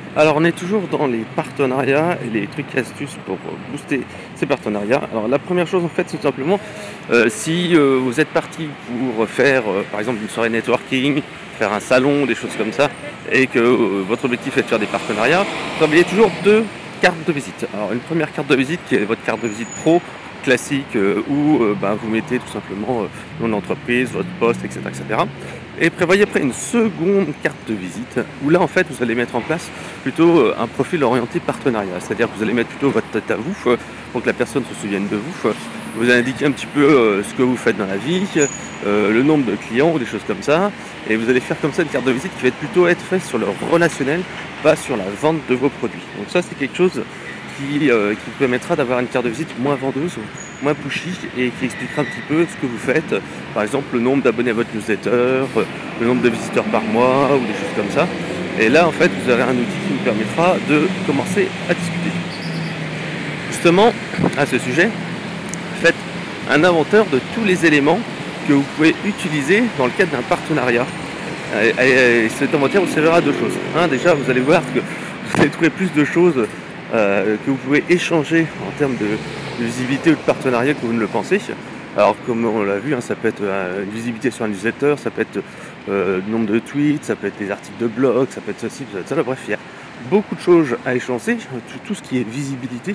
Alors, on est toujours dans les partenariats et les trucs et astuces pour booster ces partenariats. Alors, la première chose, en fait, c'est tout simplement si vous êtes parti pour faire, par exemple, une soirée networking, faire un salon, des choses comme ça, et que votre objectif est de faire des partenariats, travaillez toujours deux cartes de visite. Alors, une première carte de visite qui est votre carte de visite pro classique où vous mettez tout simplement nom d'entreprise, votre poste, etc., etc. Et prévoyez après une seconde carte de visite où là en fait vous allez mettre en place plutôt un profil orienté partenariat. C'est-à-dire que vous allez mettre plutôt votre tête à vous pour que la personne se souvienne de vous. Vous allez indiquer un petit peu ce que vous faites dans la vie, le nombre de clients ou des choses comme ça. Et vous allez faire comme ça une carte de visite qui va être faite sur le relationnel, pas sur la vente de vos produits. Donc ça c'est quelque chose qui vous permettra d'avoir une carte de visite moins vendeuse, moins pushy et qui expliquera un petit peu ce que vous faites. Par exemple, le nombre d'abonnés à votre newsletter, le nombre de visiteurs par mois ou des choses comme ça. Et là, en fait, vous aurez un outil qui vous permettra de commencer à discuter. Justement, à ce sujet, faites un inventaire de tous les éléments que vous pouvez utiliser dans le cadre d'un partenariat. Et cet inventaire vous servira à deux choses. Déjà, vous allez voir que vous allez trouver plus de choses que vous pouvez échanger en termes de visibilité ou de partenariat que vous ne le pensez. Alors comme on l'a vu, ça peut être une visibilité sur un newsletter, ça peut être le nombre de tweets, ça peut être des articles de blog, ça peut être ceci, ça peut être ça. Bref, il y a beaucoup de choses à échanger, tout ce qui est visibilité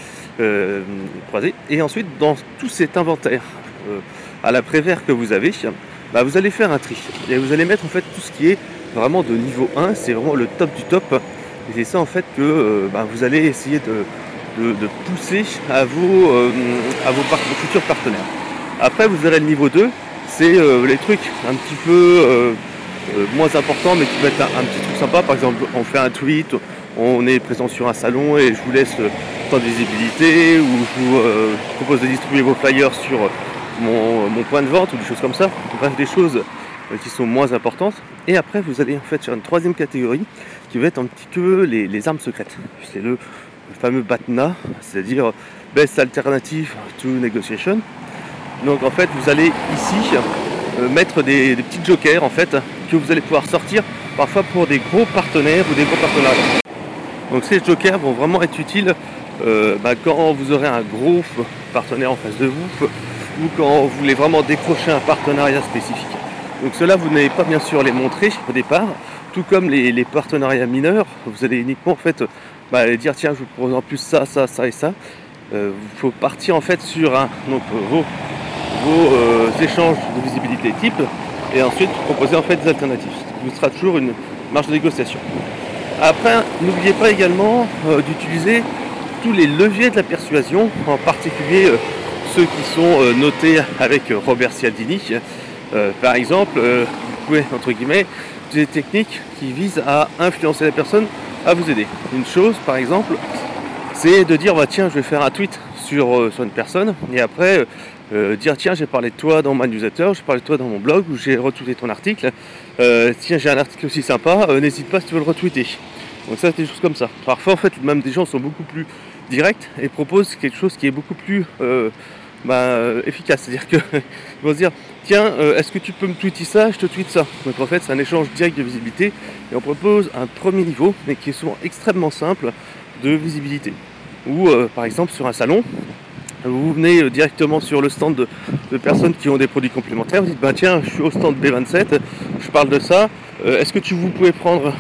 croisée. Et ensuite, dans tout cet inventaire à la Prévert que vous avez, vous allez faire un tri. Et vous allez mettre en fait tout ce qui est vraiment de niveau 1, c'est vraiment le top du top. Et c'est ça en fait que vous allez essayer de pousser à vos futurs partenaires. Après vous aurez le niveau 2, c'est les trucs un petit peu moins importants mais qui peuvent être un petit truc sympa. Par exemple, on fait un tweet, on est présent sur un salon et je vous laisse temps de visibilité, ou je vous propose de distribuer vos flyers sur mon point de vente ou des choses comme ça. Bref, des choses qui sont moins importantes. Et après vous allez en fait sur une troisième catégorie qui va être un petit peu les armes secrètes. C'est le fameux BATNA, c'est-à-dire Best Alternative to Negotiation. Donc en fait vous allez ici mettre des petits jokers en fait que vous allez pouvoir sortir parfois pour des gros partenaires ou des gros partenariats. Donc ces jokers vont vraiment être utiles quand vous aurez un gros partenaire en face de vous ou quand vous voulez vraiment décrocher un partenariat spécifique. Donc cela vous n'allez pas bien sûr les montrer au départ, tout comme les partenariats mineurs, vous allez uniquement en fait dire tiens je vous propose en plus ça, ça, ça et ça. Il faut partir en fait sur vos échanges de visibilité type et ensuite proposer en fait des alternatives. Vous sera toujours une marge de négociation. Après, n'oubliez pas également d'utiliser tous les leviers de la persuasion, en particulier ceux qui sont notés avec Robert Cialdini. Par exemple, vous pouvez, entre guillemets, utiliser des techniques qui visent à influencer la personne à vous aider. Une chose, par exemple, c'est de dire tiens, je vais faire un tweet sur une personne et après dire tiens, j'ai parlé de toi dans ma newsletter, j'ai parlé de toi dans mon blog ou j'ai retweeté ton article. Tiens, j'ai un article aussi sympa, n'hésite pas si tu veux le retweeter. Donc ça, c'est des choses comme ça. Parfois, en fait, même des gens sont beaucoup plus directs et proposent quelque chose qui est beaucoup plus efficace. C'est-à-dire qu'ils vont se dire tiens, est-ce que tu peux me tweeter ça, je te tweete ça. Donc en fait, c'est un échange direct de visibilité et on propose un premier niveau, mais qui est souvent extrêmement simple de visibilité. Ou par exemple sur un salon, vous venez directement sur le stand de personnes qui ont des produits complémentaires, vous dites tiens, je suis au stand B27, je parle de ça, est-ce que vous pouvez prendre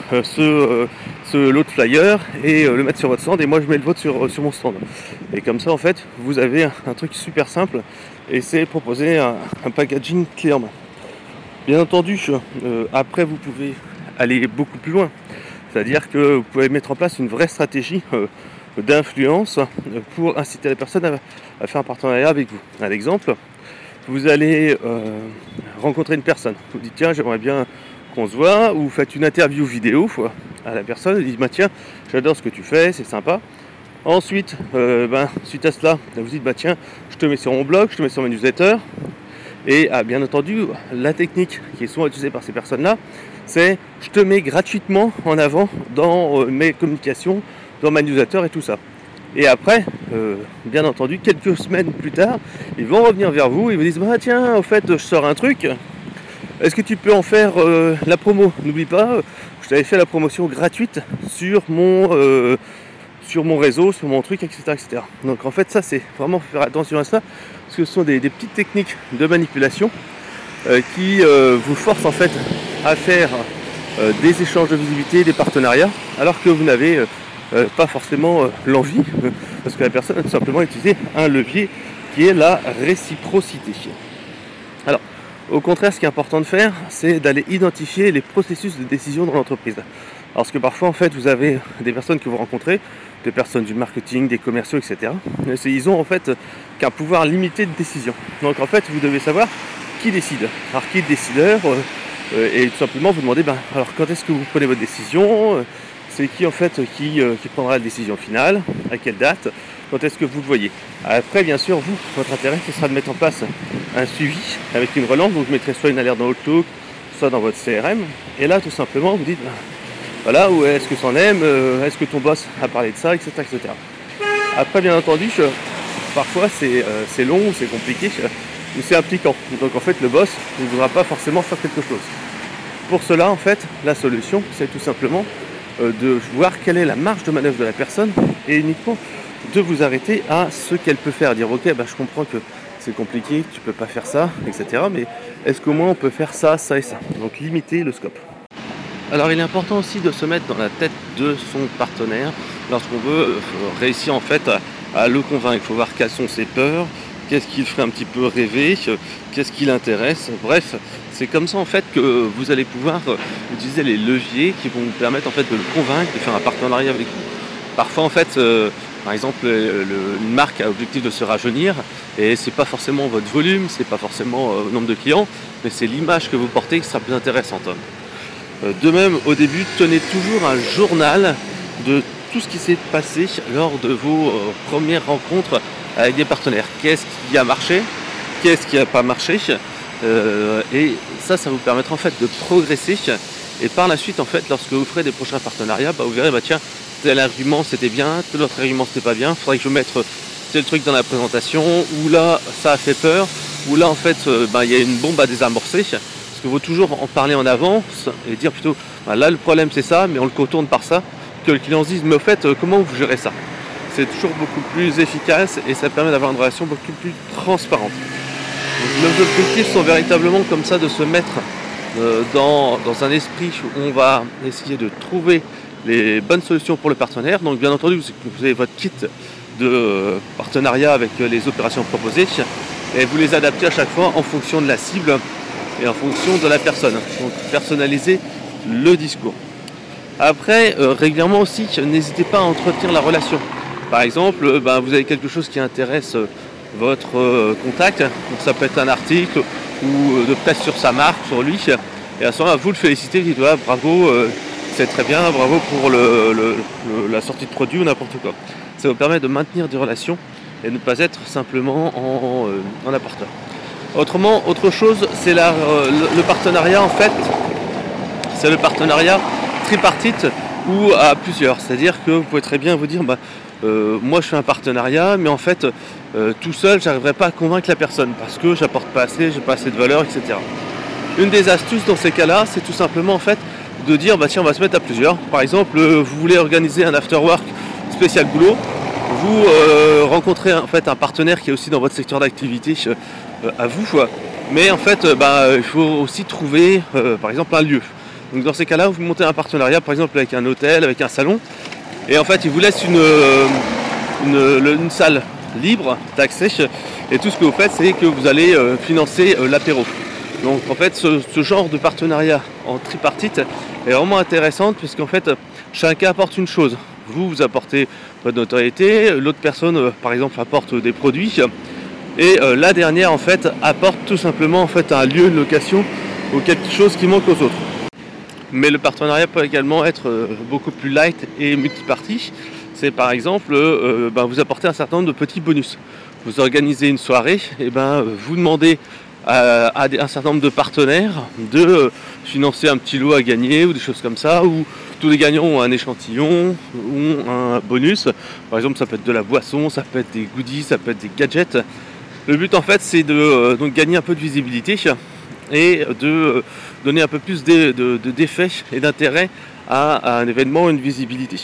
ce lot de flyer et le mettre sur votre stand et moi je mets le vôtre sur mon stand. Et comme ça en fait vous avez un truc super simple et c'est proposer un packaging clé en main. Bien entendu, après vous pouvez aller beaucoup plus loin, c'est-à-dire que vous pouvez mettre en place une vraie stratégie d'influence pour inciter la personne à faire un partenariat avec vous. Un exemple, vous allez rencontrer une personne, vous dites tiens j'aimerais bien qu'on se voit, ou vous faites une interview vidéo à la personne, elle dit tiens j'adore ce que tu fais, c'est sympa. Ensuite, suite à cela, vous dites tiens je te mets sur mon blog, je te mets sur mes newsletters. Et bien entendu, la technique qui est souvent utilisée par ces personnes-là, c'est je te mets gratuitement en avant dans mes communications, dans ma newsletter et tout ça. Et après, bien entendu, quelques semaines plus tard, ils vont revenir vers vous et vous disent tiens, au fait, je sors un truc. Est-ce que tu peux en faire la promo? N'oublie pas, je t'avais fait la promotion gratuite sur mon réseau, sur mon truc, etc., etc. Donc en fait ça c'est vraiment faire attention à ça, parce que ce sont des petites techniques de manipulation qui vous forcent en fait à faire des échanges de visibilité, des partenariats, alors que vous n'avez pas forcément l'envie, parce que la personne a tout simplement utilisé un levier qui est la réciprocité. Alors, au contraire, ce qui est important de faire, c'est d'aller identifier les processus de décision dans l'entreprise. Parce que parfois, en fait, vous avez des personnes que vous rencontrez, des personnes du marketing, des commerciaux, etc. Ils ont en fait qu'un pouvoir limité de décision. Donc, en fait, vous devez savoir qui décide. Alors, qui est le décideur et tout simplement, vous demandez, alors quand est-ce que vous prenez votre décision? C'est qui en fait qui prendra la décision finale? À quelle date? Quand est-ce que vous le voyez? Après, bien sûr, vous, votre intérêt, ce sera de mettre en place un suivi avec une relance. Donc, vous mettrez soit une alerte dans Outlook, soit dans votre CRM. Et là, tout simplement, vous dites, voilà, où est-ce que c'en est? Est-ce que ton boss a parlé de ça, etc., etc. Après, bien entendu, parfois, c'est long, c'est compliqué, mais c'est impliquant. Donc, en fait, le boss ne voudra pas forcément faire quelque chose. Pour cela, en fait, la solution, c'est tout simplement de voir quelle est la marge de manœuvre de la personne et uniquement de vous arrêter à ce qu'elle peut faire. Dire ok, je comprends que c'est compliqué, que tu peux pas faire ça, etc. Mais est-ce qu'au moins on peut faire ça, ça et ça? Donc limiter le scope. Alors il est important aussi de se mettre dans la tête de son partenaire lorsqu'on veut réussir en fait à le convaincre. Il faut voir quelles sont ses peurs, qu'est-ce qui le ferait un petit peu rêver, qu'est-ce qui l'intéresse. Bref, c'est comme ça en fait que vous allez pouvoir utiliser les leviers qui vont vous permettre en fait de le convaincre de faire un partenariat avec vous. Parfois en fait, par exemple, une marque a l'objectif de se rajeunir et c'est pas forcément votre volume, c'est pas forcément le nombre de clients, mais c'est l'image que vous portez qui sera plus intéressante. De même, au début, tenez toujours un journal de tout ce qui s'est passé lors de vos premières rencontres avec des partenaires. Qu'est-ce qui a marché? Qu'est-ce qui n'a pas marché? Et ça vous permettra en fait de progresser. Et par la suite, en fait, lorsque vous ferez des prochains partenariats, vous verrez, tiens, tel argument c'était bien, tel autre argument c'était pas bien, il faudrait que je mette tel truc dans la présentation, ou là ça a fait peur, ou là en fait il y a une bombe à désamorcer, parce qu'il faut toujours en parler en avance et dire plutôt là le problème c'est ça, mais on le contourne par ça, que le client se dise mais au fait comment vous gérez ça? C'est toujours beaucoup plus efficace et ça permet d'avoir une relation beaucoup plus transparente. Donc, nos objectifs sont véritablement comme ça de se mettre dans un esprit où on va essayer de trouver les bonnes solutions pour le partenaire. Donc bien entendu, vous avez votre kit de partenariat avec les opérations proposées et vous les adaptez à chaque fois en fonction de la cible et en fonction de la personne. Donc personnaliser le discours. Après, régulièrement aussi, n'hésitez pas à entretenir la relation. Par exemple, vous avez quelque chose qui intéresse votre contact, donc ça peut être un article ou de presse sur sa marque, sur lui, et à ce moment-là, vous le félicitez, vous dites bravo, c'est très bien, bravo pour la sortie de produit ou n'importe quoi. Ça vous permet de maintenir des relations et de ne pas être simplement en apporteur. Autrement, autre chose, c'est le partenariat en fait, c'est le partenariat tripartite ou à plusieurs. C'est-à-dire que vous pouvez très bien vous dire moi je fais un partenariat, mais en fait tout seul j'arriverai pas à convaincre la personne parce que j'apporte pas assez, j'ai pas assez de valeur, etc. Une des astuces dans ces cas-là, c'est tout simplement en fait de dire tiens on va se mettre à plusieurs. Par exemple, vous voulez organiser un after work spécial boulot, vous rencontrez en fait un partenaire qui est aussi dans votre secteur d'activité à vous, mais en fait il faut aussi trouver par exemple un lieu. Donc dans ces cas-là, vous montez un partenariat par exemple avec un hôtel, avec un salon, et en fait il vous laisse une salle libre d'accès, et tout ce que vous faites c'est que vous allez financer l'apéro. Donc en fait ce genre de partenariat en tripartite est vraiment intéressant puisqu'en fait chacun apporte une chose. Vous apportez votre notoriété, l'autre personne par exemple apporte des produits et la dernière en fait apporte tout simplement en fait un lieu, une location ou quelque chose qui manque aux autres. Mais le partenariat peut également être beaucoup plus light et multipartie. C'est par exemple vous apportez un certain nombre de petits bonus. Vous organisez une soirée et vous demandez à un certain nombre de partenaires de financer un petit lot à gagner ou des choses comme ça, où tous les gagnants ont un échantillon ou un bonus. Par exemple ça peut être de la boisson, ça peut être des goodies, ça peut être des gadgets. Le but en fait c'est de donc gagner un peu de visibilité et de donner un peu plus d'effet et d'intérêt à un événement, une visibilité.